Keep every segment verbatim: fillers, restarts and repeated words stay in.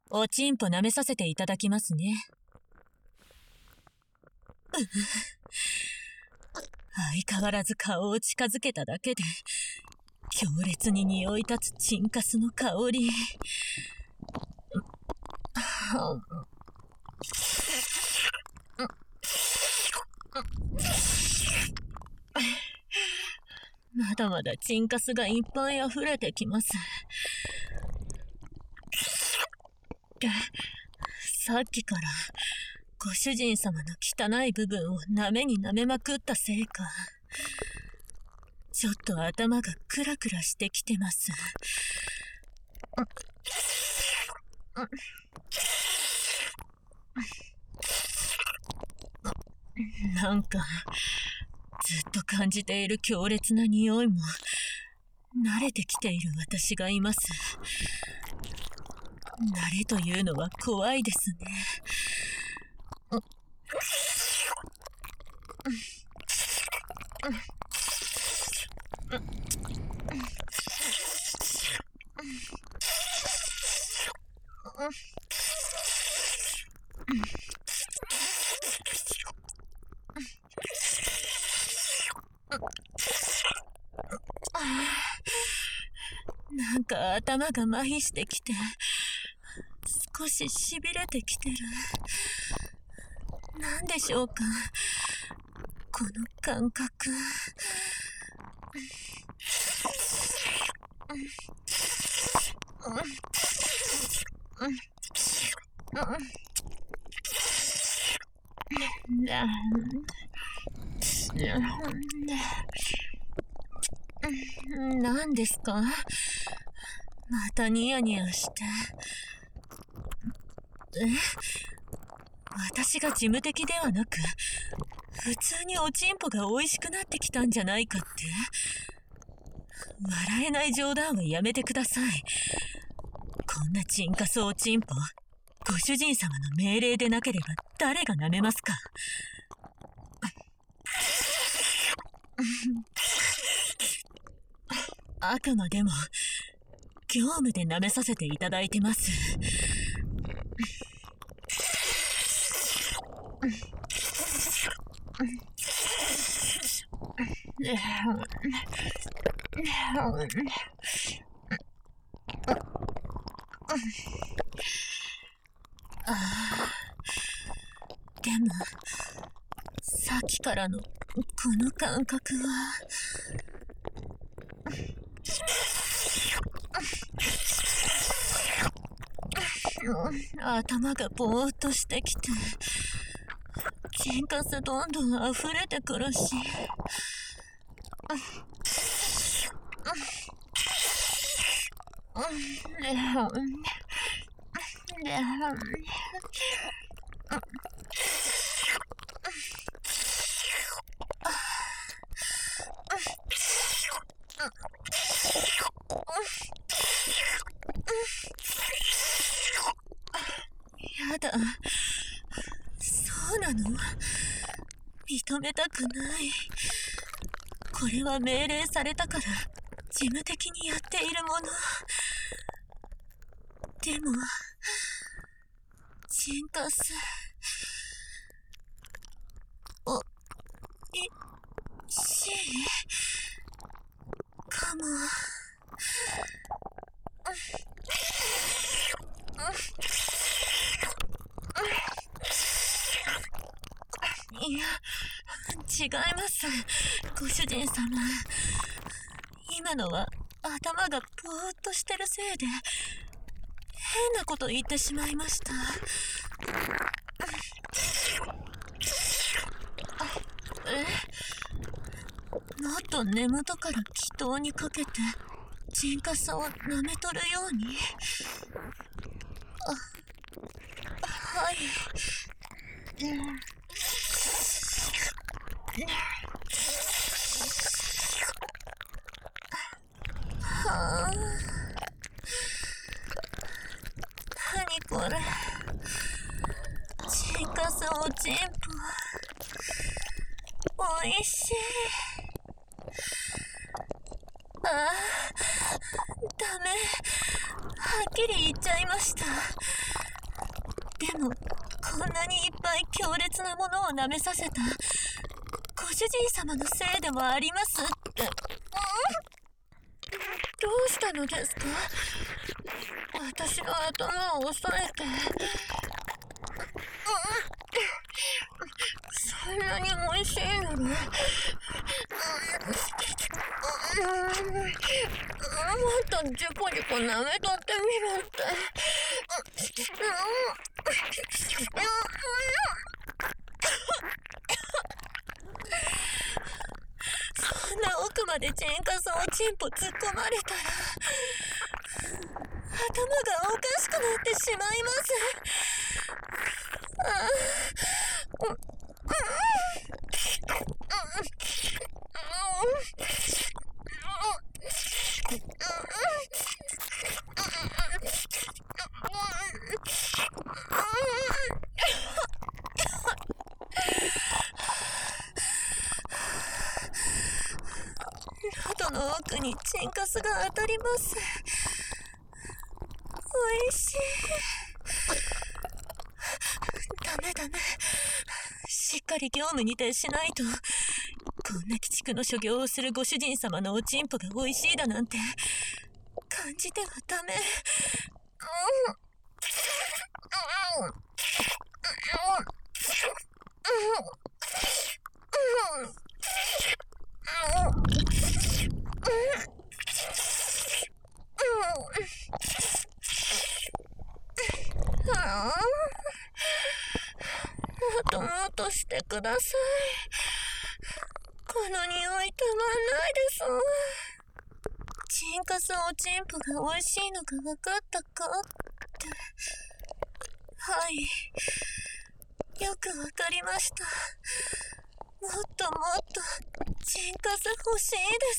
おちんぽ舐めさせていただきますね。相変わらず顔を近づけただけで強烈に匂い立つチンカスの香り。まだまだチンカスがいっぱい溢れてきます。さっきからご主人様の汚い部分を舐めに舐めまくったせいか、ちょっと頭がクラクラしてきてます。なんかずっと感じている強烈な匂いも慣れてきている私がいます。慣れというのは怖いですね。なんか頭が麻痺してきて少ししびれてきてる。なんでしょうか、この感覚。何ですか？またニヤニヤして。え？私が事務的ではなく、普通におちんぽが美味しくなってきたんじゃないかって？笑えない冗談はやめてください。こんなチンカスおちんぽ、ご主人様の命令でなければ誰が舐めますか？あくまでも業務で舐めさせていただいてます。ああ、でもさっきからのこの感覚は。頭がぼーっとしてきて、チンカスどんどん溢れてくるし、やだ、そうなの？認めたくない。これは命令されたから事務的にやっているもの。でもチンカスおいしいかも。いや、違います、ご主人様。今のは頭がぼーっとしてるせいで変なこと言ってしまいました。え？もっと根元から気筒にかけてチンカスを舐めとるように。あ、はい。はあ、何これ、チンカスおちんぽおいしい。ああ、ダメ、はっきり言っちゃいました。 でもこんなにいっぱい強烈なものを舐めさせたご主人様のせいでもありますって、うん、どうしたのですか？私の頭を押さえて、うん、そんなに美味しいのに、うん、もっとジュポジュポ舐めとってみろって、そんな奥までチェーンカスをチンポ突っ込まれたら頭がおかしくなってしまいます。ああ、喉の奥にチンカスが当たります。おいしい。ダメダメ。しっかり業務に徹しないと。こんな鬼畜の所業をするご主人様のおちんぽが美味しいだなんて感じてはダメ。うんああ、もっともっとしてください。この匂いたまんないです。チンカスおちんぽが美味しいのが分かったかって。はい、よく分かりました。もっともっとチンカス欲しいです。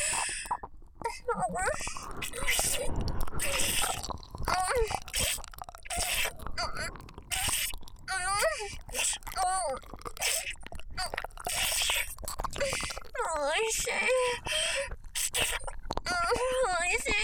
おいしい。おいしいです。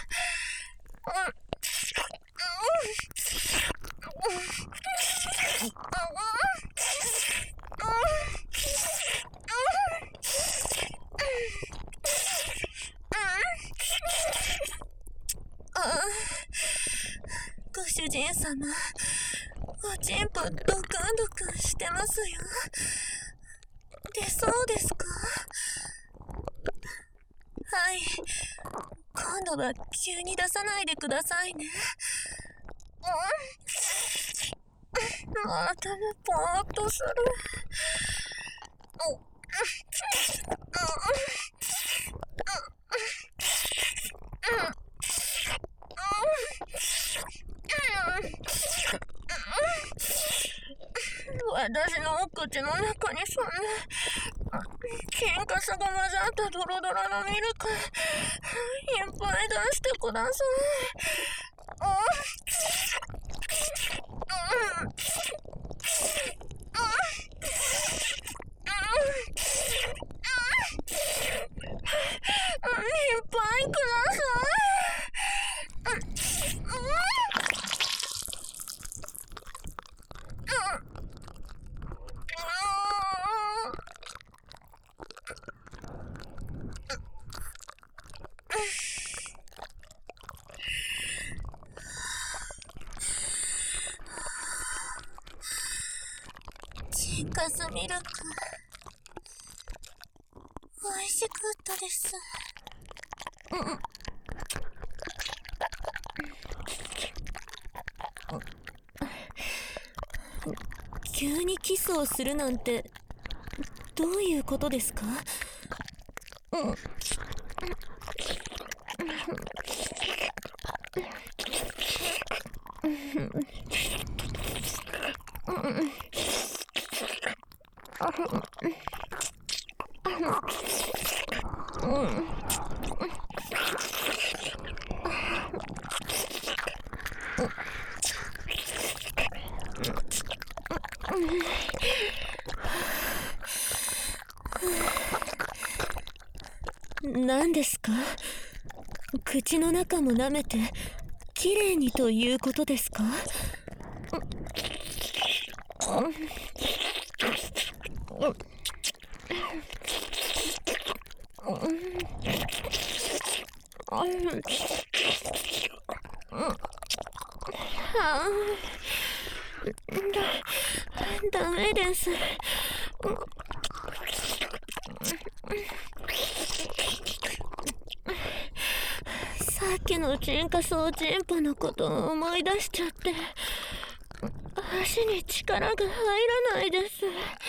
ご主人様、おちんぽドクンドクンしてますよ。出そうですか？はい、今度は急に出さないでくださいね。うん、頭ポーっとする。私のお口の中にそんな金カスが混ざったドロドロのミルクいっぱい出してください。いっぱいください。チンカスミルク美味しかったです。うん急にキスをするなんてどういうことですか？うん何ですか？口の中も舐めてきれいにということですか？ だ、ダメです。さっきの沈下層沈波のことを思い出しちゃって、足に力が入らないです。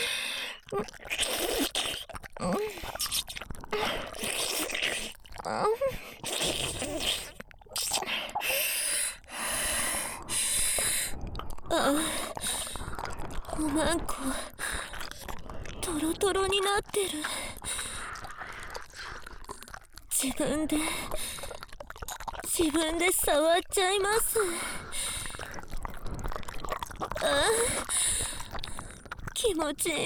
あ、おまんこトロトロになってる。自分で自分で触っちゃいます。あ、気持ちいい。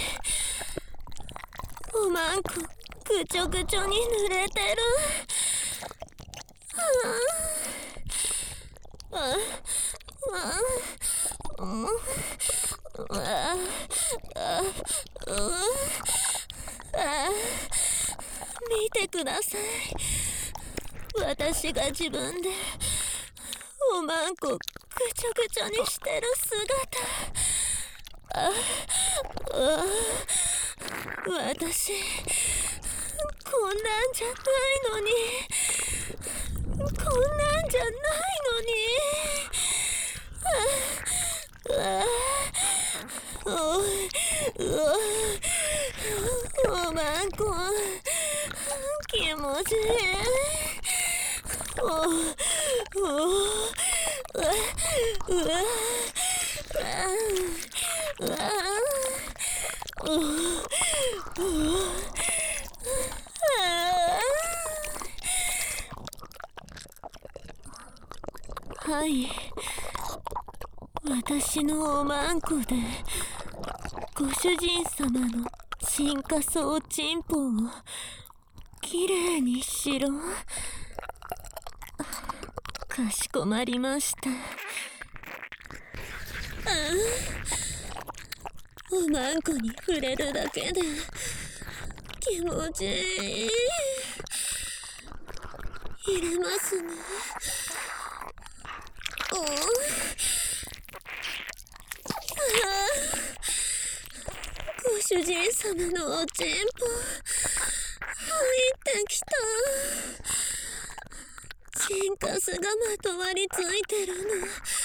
おまんこぐちょぐちょに濡れてる。あああああああ、見てください。私が自分でおまんこぐちょぐちょにしてる姿。ああ、私こんなんじゃないのに、こんなんじゃないのに。ああ、おおおまんこ気持ちいい。おおうわうわうわおおはい、私のおまんこでご主人様の沈下層沈歩をきれいにしろ。かしこまりました。ああ、おまんこに触れるだけで気持ちいい。入れますね。おお、ああ、ご主人様のおちんぽ入ってきた。チンカスがまとわりついてるの感じる。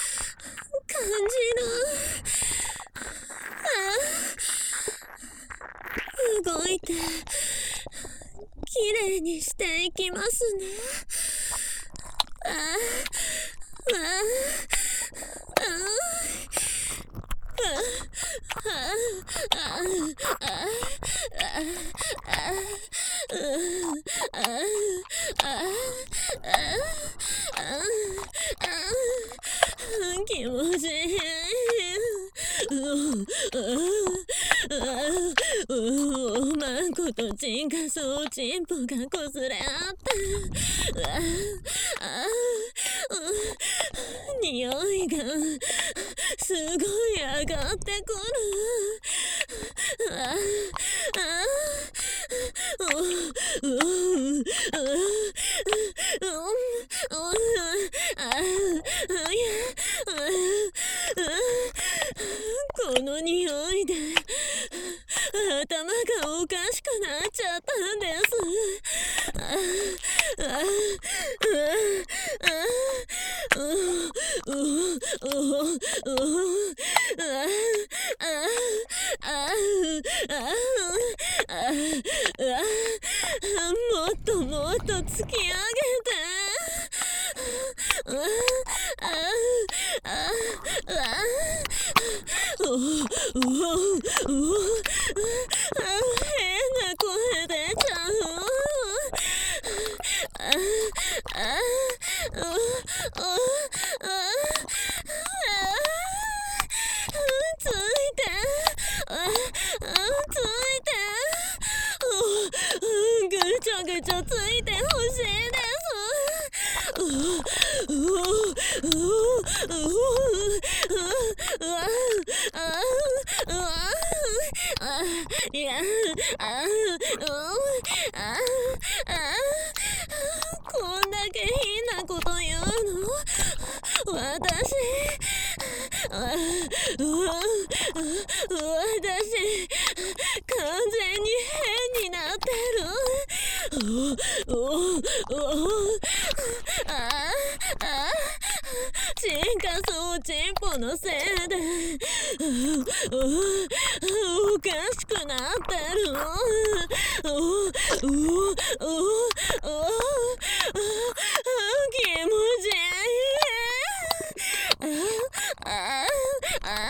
ああ、動いてきれいにしていきますね。ああああ気持ちいい。おまんことチンカソウチンポがこすれ合って、匂いがすごい上がってくる。ああおうこの匂いで頭がおかしくなっちゃったんです。ああもっともっと突き上げて。変な声出ちゃう。ついてついてぐちょぐちょついてほしいです。うううううの？私、あ、う、う、私、完全に変になってる。お、お、お、あ、あ、進化装置ンポのせいで、お、お、おかしくなってる。お、お、お、お、お、気持ちいい。あ、あ、あ、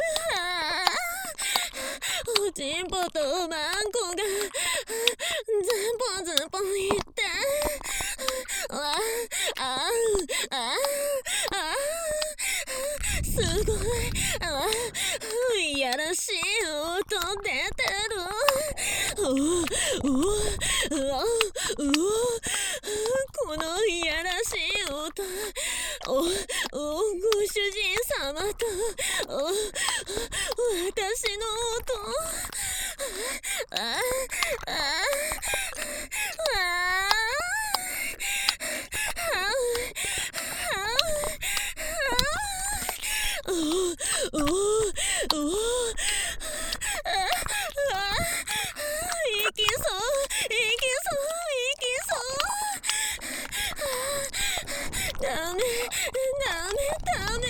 おちんぽとマンコがズンポズンポいって、あ、あ、あ、あ、すごい、あ、いやらしい音出てる。お、お、お、お、このいやらしい音、お、お、ご主人様と、お、私の音、あ、あ、あ、お、お、お、あ、あ、いきそう、いきそう、いきそう。ダメ、ダメ、ダメ。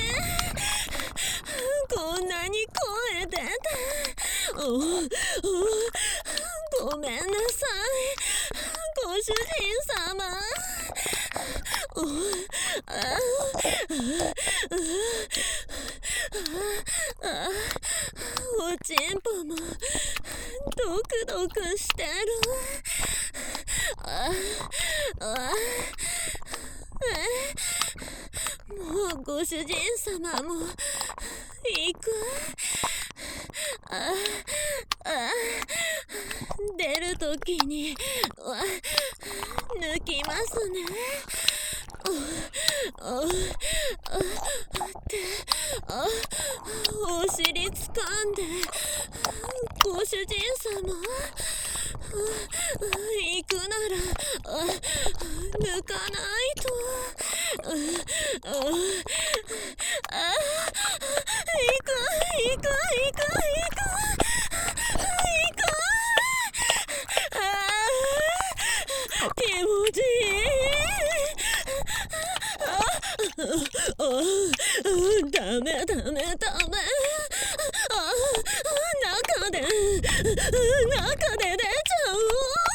こんなに声出て。お、お、ごめんなさい、ご主人様。お、あ、あ、あ、おちんぽもドクドクしてる。あ、あ、え、もうご主人様も行く。あ、あ、出るときには抜きますね。お、お、お、ってあ、お尻つかんでご主人様、行くならあ、抜かないと。あ、あ、あ、行く行く行く行く行く。あ、気持ちいい。あ、あ、ダメダメダメ。あ、中で中で出ちゃう。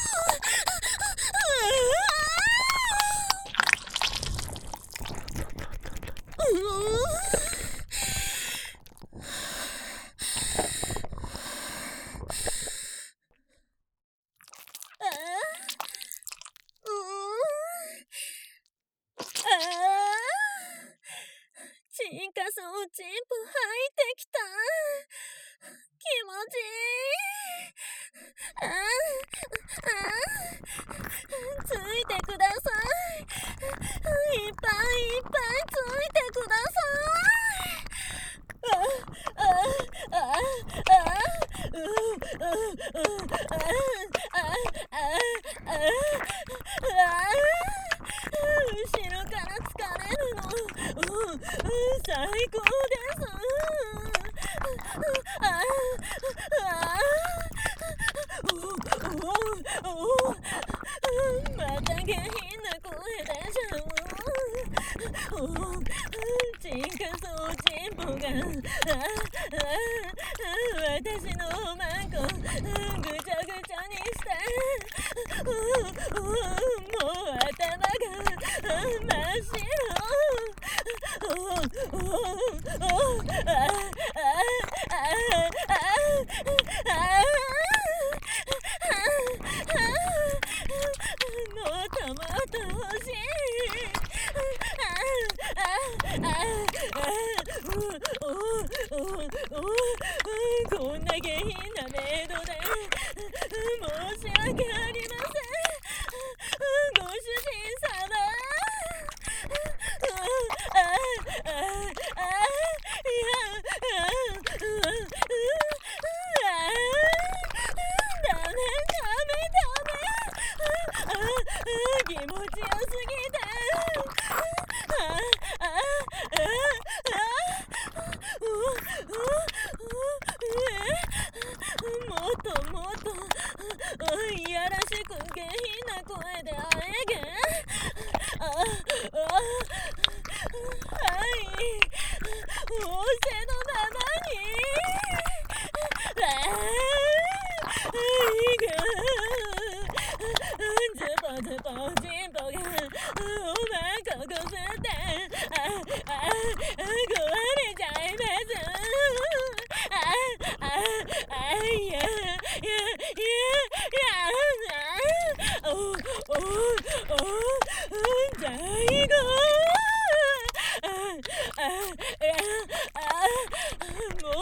進化装置ンポ入ってきた。気持ちいい。あ、あ、ついてください。いっぱいいっぱいついてください。あ、あ、あ、あ、う、う、う、あ、あ、あ、あ、あ、後ろから疲れるの、うん、最高です。あ、あ、お、お、お、また下品な声出ちゃう。お、進化装置ンポが、あ、あ、私のマンコぐちゃぐちゃにして、お、お、もう頭が真っ白。お、お、お、あ、あ、あ、あ、あ、もっともっと欲しい。あ、あ、あ、お、お、お、お、こんな下品なメイドで申し訳ありません。ご主人様、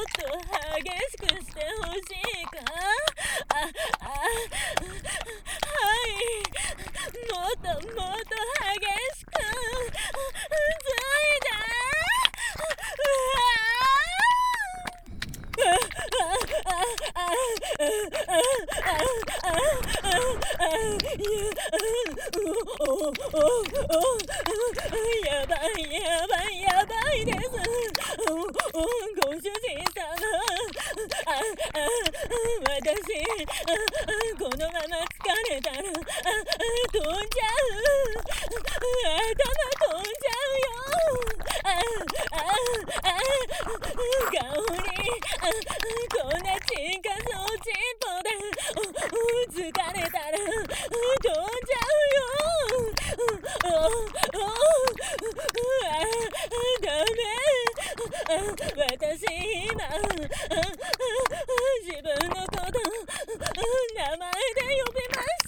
と激しくしてほしいか。あ、あ、はい、もっともっと激しくついで。やばいやばいやばいです。ご主人様、ああ私このまま疲れたら飛んじゃう。頭飛んじゃうよ。あああ香り、こんなちんかそうちんぽで疲れたら飛んじゃうよ。ダメ、私今自分のこと名前で呼びました。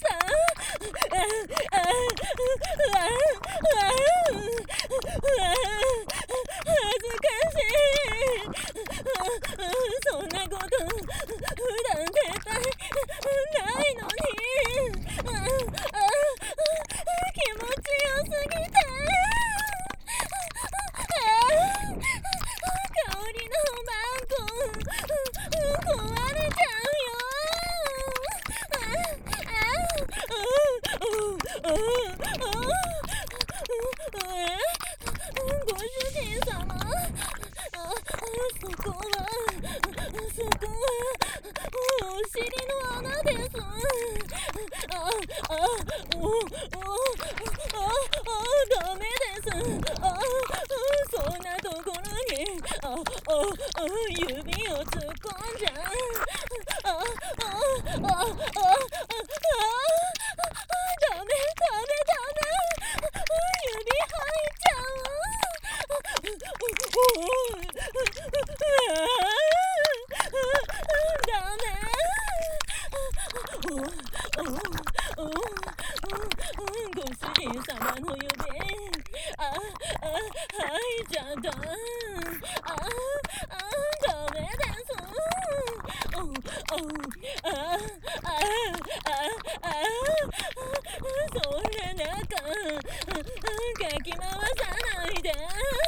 恥ずかしい。そんなこと普段絶対ないのに。気持ちよすぎて香りのマンゴー壊れちゃうよ。ご主人様、そこはそこはお尻の穴です。ああおおああダメです。あそんなところにああ指を突っ込んじゃう。あああああダメダメダメ、指入っちゃう。ダメ。ご主人様の指、ああ入っちゃった。ああダメです。ああああそんな中かき回さないで。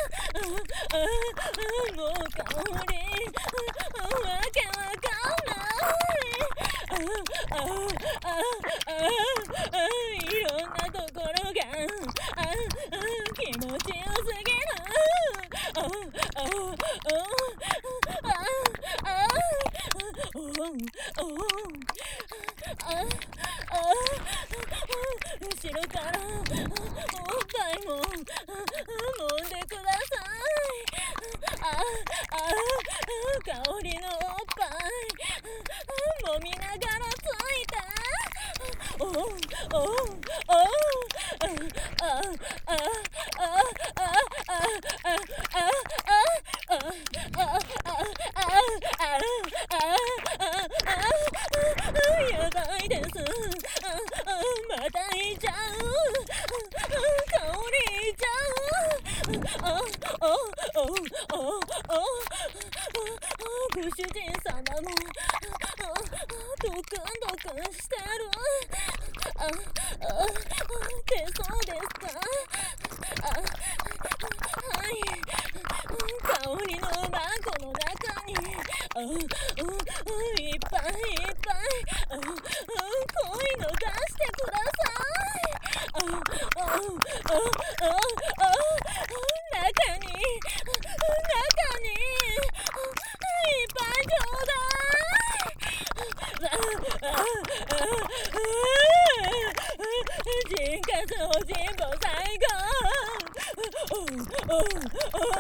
もう香りわけわかんない。ああいろんなところがあ気持ちよすぎる。あああ後ろからおっぱいも揉んでください。ああ香りのおっぱい揉みながらついて。おおおおあああやばいです。またいちゃう。香りいちゃう。ああああご主人様もドクンドクンしてる。ああ出そうですか。あはい香りのマンゴの中にあいっぱいいっぱいあこういうの出してください。ああああ中に中にいっぱいちょうだい。人かそう人ぼ最高。